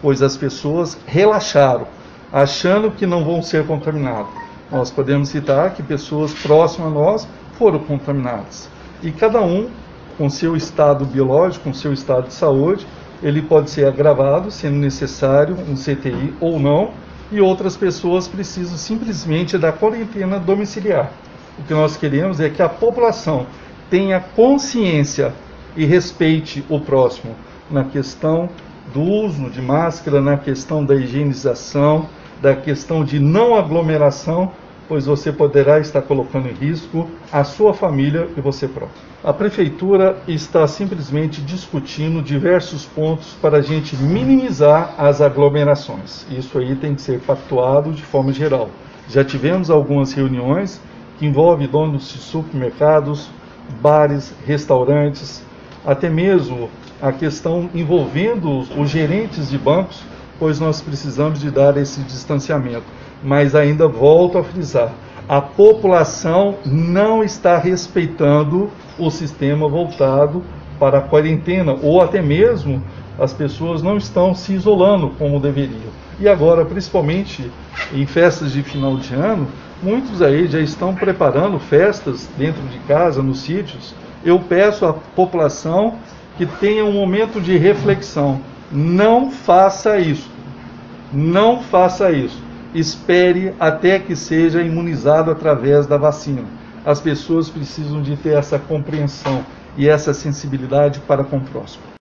pois as pessoas relaxaram, achando que não vão ser contaminadas. Nós podemos citar que pessoas próximas a nós foram contaminadas. E cada um, com seu estado biológico, com seu estado de saúde, ele pode ser agravado, sendo necessário um CTI ou não, e outras pessoas precisam simplesmente da quarentena domiciliar. O que nós queremos é que a população tenha consciência e respeite o próximo na questão do uso de máscara, na questão da higienização, da questão de não aglomeração, pois você poderá estar colocando em risco a sua família e você próprio. A Prefeitura está simplesmente discutindo diversos pontos para a gente minimizar as aglomerações. Isso aí tem que ser pactuado de forma geral. Já tivemos algumas reuniões que envolvem donos de supermercados, bares, restaurantes, até mesmo a questão envolvendo os gerentes de bancos, pois nós precisamos de dar esse distanciamento. Mas ainda volto a frisar, a população não está respeitando o sistema voltado para a quarentena, ou até mesmo as pessoas não estão se isolando como deveriam. E agora, principalmente em festas de final de ano, muitos aí já estão preparando festas dentro de casa, nos sítios. Eu peço à população que tenha um momento de reflexão. Não faça isso. Não faça isso. Espere até que seja imunizado através da vacina. As pessoas precisam de ter essa compreensão e essa sensibilidade para com o próximo.